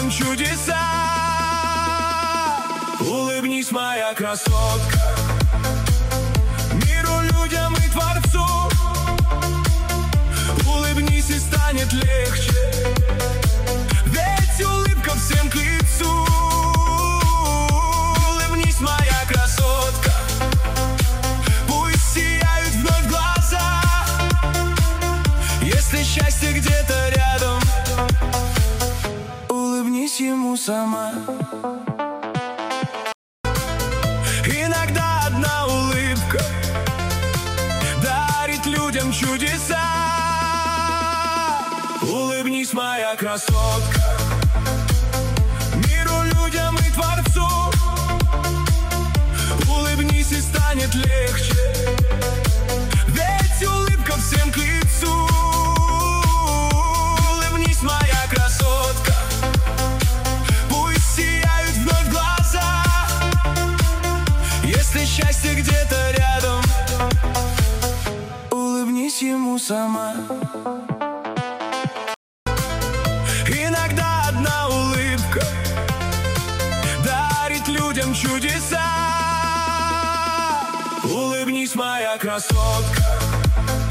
людям чудеса. Улыбнись, моя красотка, миру, людям и Творцу. Улыбнись, и станет легче, ведь улыбка всем к лицу. Улыбнись, моя красотка, пусть сияют вновь глаза. Если счастье где-то рядом, улыбнись ему сама. Иногда одна улыбка дарит людям чудеса. Улыбнись, моя красотка, миру, людям и Творцу. Улыбнись, и станет легче, ведь улыбка всем к лицу. Улыбнись, моя красотка, пусть сияют вновь глаза. Если счастье где-то рядом, улыбнись ему сама. Иногда одна улыбка дарит людям чудеса. Улыбнись, моя красотка,